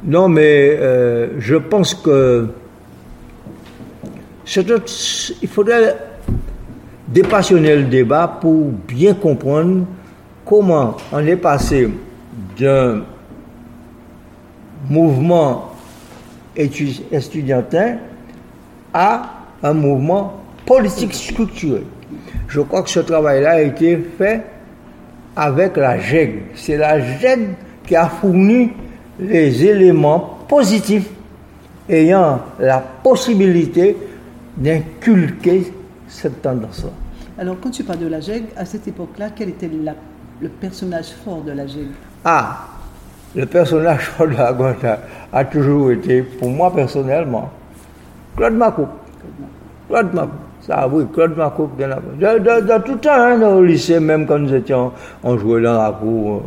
Non, mais je pense que il faudrait dépassionner le débat pour bien comprendre comment on est passé d'un mouvement estudiantin à un mouvement politique structuré. Je crois que ce travail-là a été fait avec la GEG. C'est la GEG qui a fourni les éléments positifs ayant la possibilité d'inculquer cette tendance-là. Alors, quand tu parles de la GEG, à cette époque-là, quel était le personnage fort de la GEG? Ah, le personnage fort de la gauche a toujours été, pour moi personnellement, Claude Macouk. Claude Macouk. Ça, oui, Claude Macouk. Dans tout le temps, hein, au lycée, même quand nous étions, on jouait dans la cour.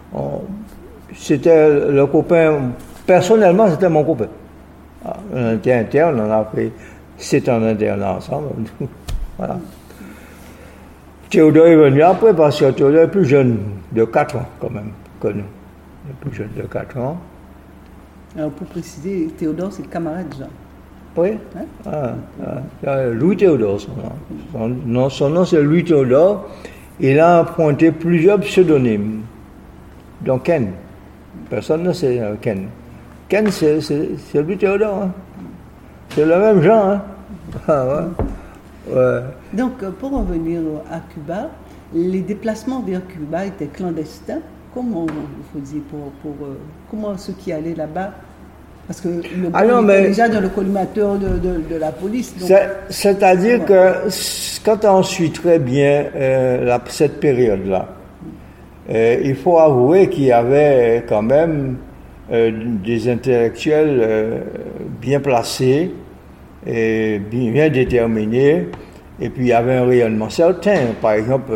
C'était le copain, personnellement, c'était mon copain. On était interne, on a fait 7 ans d'internat ensemble. Voilà. Théodore est venu après parce que Théodore est plus jeune de 4 ans quand même que nous. Il est plus jeune de 4 ans. Alors pour préciser, Théodore c'est le camarade Jean. Oui. Hein? Louis Théodore son nom c'est Louis Théodore. Il a emprunté plusieurs pseudonymes. Donc Ken. Personne ne sait Ken. Ken c'est Louis Théodore. Hein? C'est le même genre. Hein? Ah, ouais. Ouais. Donc, pour revenir à Cuba, les déplacements vers Cuba étaient clandestins. Comment il faut dire comment ceux qui allaient là-bas, parce que le était déjà dans le collimateur de la police. Donc, c'est-à-dire que quand on suit très bien cette période-là, il faut avouer qu'il y avait quand même des intellectuels bien placés et bien déterminés, et puis il y avait un rayonnement certain. Par exemple,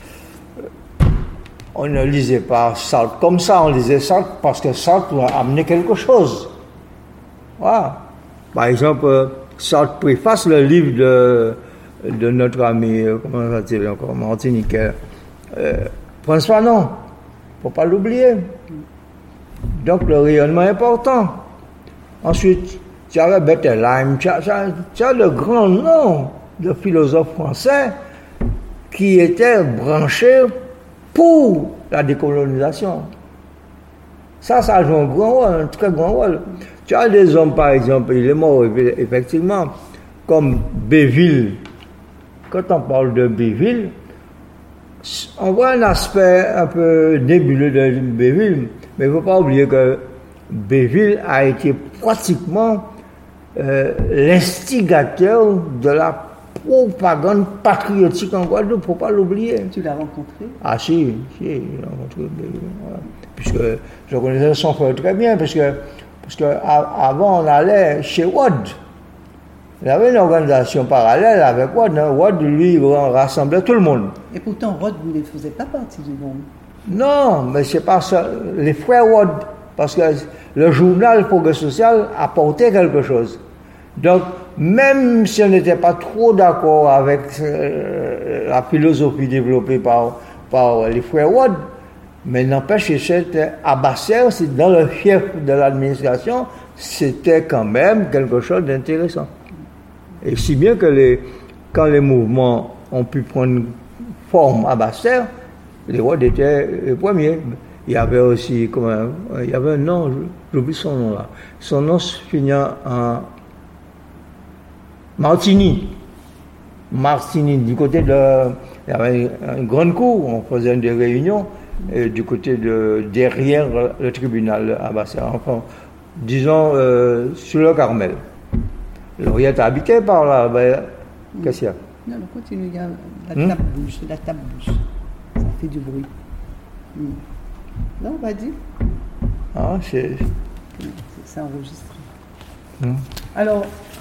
on ne lisait pas Sartre comme ça, on lisait Sartre parce que Sartre a amené quelque chose. Voilà. Par exemple, Sartre préface le livre de notre ami, comment ça s'appelle encore, Martiniquais, Prince Fanon, il ne faut pas l'oublier. Donc le rayonnement est important. Ensuite, tu avais Bettelheim, tu as le grand nom de philosophes français qui étaient branchés pour la décolonisation. Ça joue un grand rôle, un très grand rôle. Tu as des hommes, par exemple, il est mort effectivement, comme Béville. Quand on parle de Béville, on voit un aspect un peu nébuleux de Béville, mais il ne faut pas oublier que Béville a été pratiquement l'instigateur de la propagande patriotique en Guadeloupe, il ne faut pas l'oublier. Tu l'as rencontré? Ah si, j'ai rencontré Béville. Voilà. Puisque je connaissais son frère très bien, parce que avant on allait chez Wad. Il y avait une organisation parallèle avec Wad. Hein. Wad, lui, rassemblait tout le monde. Et pourtant, Wad ne faisait pas partie du monde. Non, mais c'est pas ça. Les frères Wad, parce que le journal Progrès Social apportait quelque chose. Donc, même si on n'était pas trop d'accord avec la philosophie développée par les frères Wad, mais n'empêche que c'était à Basse-Terre, c'est dans le fief de l'administration, c'était quand même quelque chose d'intéressant. Et si bien que quand les mouvements ont pu prendre forme à Basse-Terre, les Wad étaient les premiers. Il y avait aussi, il y avait un nom, j'oublie son nom là. Son nom se finit en Martini. Martini, du côté il y avait une grande cour, on faisait des réunions, du côté derrière le tribunal à Basse-Terre. Enfin, disons, sur le Carmel. L'Oriente habité par là, qu'est-ce qu'il y a? Non, continue, il y a la table bouge. Ça fait du bruit. Non, vas-y. Ah, c'est enregistré. Alors,